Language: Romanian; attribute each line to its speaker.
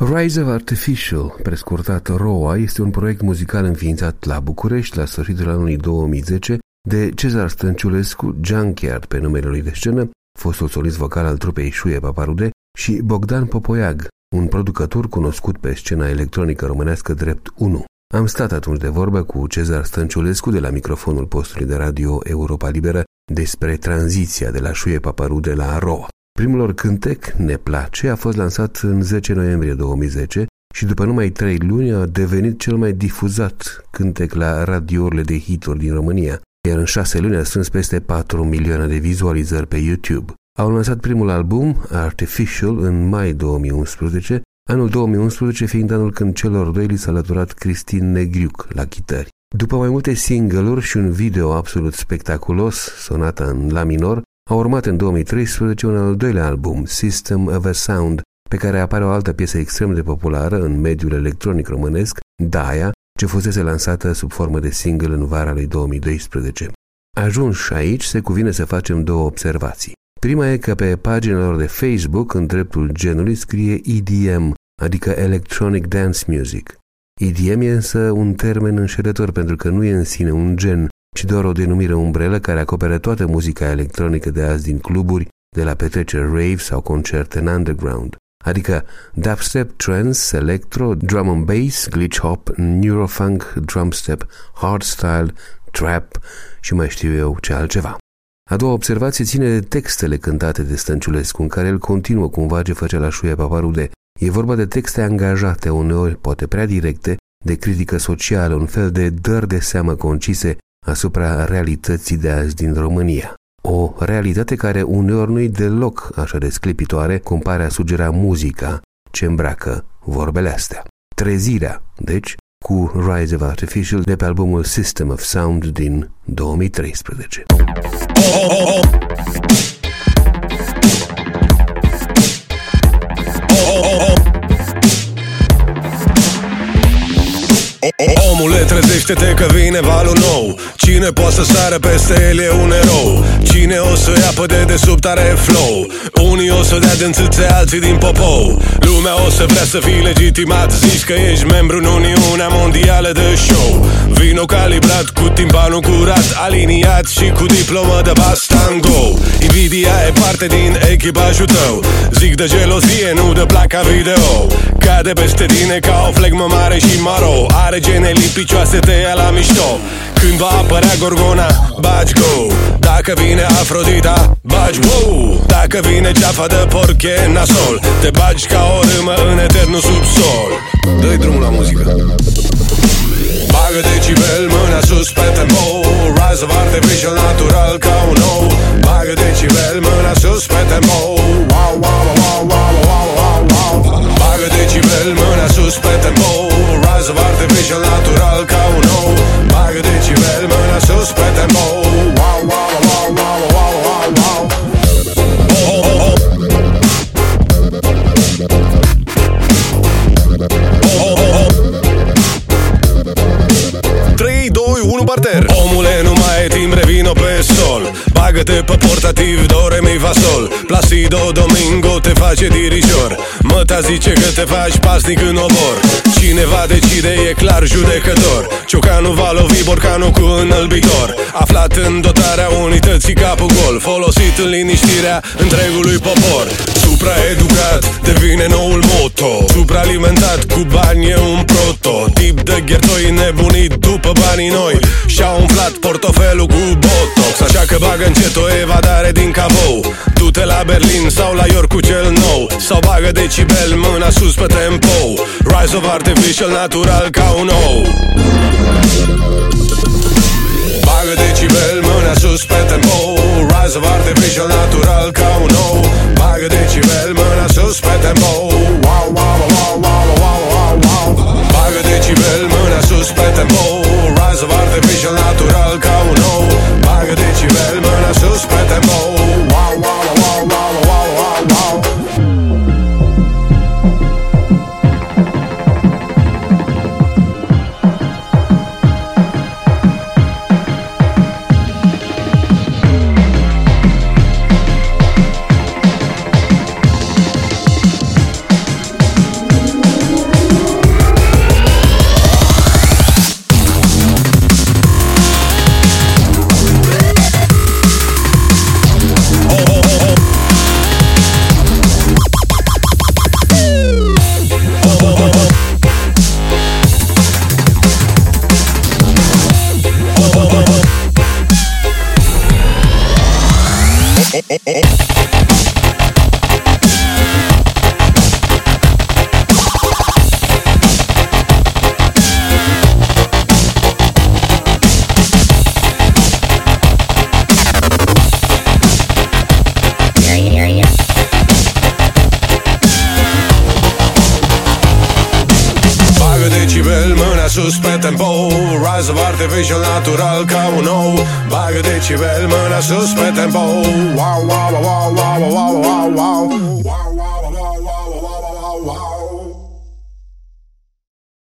Speaker 1: Rise of Artificial, prescurtat ROA, este un proiect muzical înființat la București la sfârșitul anului 2010 de Cezar Stănciulescu, Junkyard pe numele lui de scenă, fostul solist vocal al trupei Șuie Paparude, și Bogdan Popoiag, un producător cunoscut pe scena electronică românească drept 1. Am stat atunci de vorbă cu Cezar Stănciulescu de la microfonul postului de radio Europa Liberă despre tranziția de la Șuie Paparude la ROA. Primul lor cântec, Ne place, a fost lansat în 10 noiembrie 2010 și după numai 3 luni a devenit cel mai difuzat cântec la radiourile de hituri din România, iar în 6 luni a strâns peste 4 milioane de vizualizări pe YouTube. Au lansat primul album, Artificial, în mai 2011, anul 2011 fiind anul când celor doi li s-a alăturat Cristin Negriuc la chitări. După mai multe single-uri și un video absolut spectaculos, sonata în la minor, a urmat în 2013 un al doilea album, System of a Sound, pe care apare o altă piesă extrem de populară în mediul electronic românesc, Daia, ce fusese lansată sub formă de single în vara lui 2012. Ajunși aici, se cuvine să facem două observații. Prima e că pe pagina lor de Facebook, în dreptul genului, scrie EDM, adică Electronic Dance Music. EDM e însă un termen înșelător pentru că nu e în sine un gen, ci doar o denumire umbrelă care acoperă toată muzica electronică de azi din cluburi, de la petreceri rave sau concerte în underground, adică dubstep, trance, electro, drum and bass, glitch hop, neurofunk, drumstep, hardstyle, trap și mai știu eu ce altceva. A doua observație ține de textele cântate de Stănciulescu, în care el continuă cumva ce făcea la Șuie Paparude. E vorba de texte angajate, uneori poate prea directe, de critică socială, un fel de dări de seamă concise asupra realității de azi din România. O realitate care uneori nu-i deloc așa de sclipitoare, cum pare a sugera muzica ce îmbracă vorbele astea. Trezirea, deci, cu Rise of Artificial de pe albumul System of Sound din 2013.
Speaker 2: Omule, trezește-te că vine valul nou. Cine poate să sară peste el e un erou. Cine o să ia pe dedesubt are flow. Unii o să dea din țâțe, alții din popou. Lumea o să vrea să fii legitimat. Zici că ești membru în Uniunea Mondială de Show. Vino calibrat, cu timpanul curat, aliniat și cu diplomă de Bastango. Invidia e parte din echipajul tău. Zic de gelozie, nu de placa video. Cade peste tine ca o flegmă mare și maro. Are genele picioase, te ia la mișto. Când va apărea Gorgona, bagi go. Dacă vine Afrodita, bagi wow. Dacă vine ceafa de porc e nasol. Te bagi ca o râmă în eternul subsol. Dă-i drumul la muzică. Bagă decibel, mâna sus pe tempo. Rise of Artificial, natural ca un ou. Bagă decibel, mâna sus pe tempo. Wow, wow, wow, wow, wow, wow, wow. Bagă decibel, mâna sus pe tempo. Rise of Artificial, natural ca un ou. Bagă decibel, mâna sus pe tempo. Wow, wow, wow, wow, wow, wow, wow. Oh, oh, oh. 3, 2, 1, parter. Omule, nu mai e timp, revino pe sol. Bagă-te pe portativ, do, re, mi, fa, sol. Placido Domingo te face dirijor. Măta zice că te faci pasnic în obor. Cineva decide, e clar judecător. Ciocanu va lovi borcanul cu înălbitor. Aflat în dotarea unității capul gol. Folosit în liniștirea întregului popor. Supraeducat devine noul moto. Supraalimentat cu bani e un prototip de ghertoi nebunit după banii noi. Și-a umflat portofelul cu botox. Așa că bagă încet o evadare din cabou. Du-te la Berlin sau la York cu cel nou. Sau bagă decibel, mâna sus pe tempo. Rise of Artificial, natural ca un ou. Bagă decibel, mâna sus pe tempo. Rise of Artificial, natural ca un ou. Bagă decibel, mâna sus pe tempo. Wow, wow, wow, wow, wow, wow, wow. Bagă decibel, mâna sus pe tempo. Rise of Artificial, natural ca un ou. Bagă decibel, mâna sus pe tempo. Wow, wow, wow, wow, wow, wow, wow. decibel, mâna sus pe tempo. Rise of artificial natural ca un ou. Bagă decibel, mâna sus pe tempo. Wow, wow, wow, wow, wow, wow, wow, wow.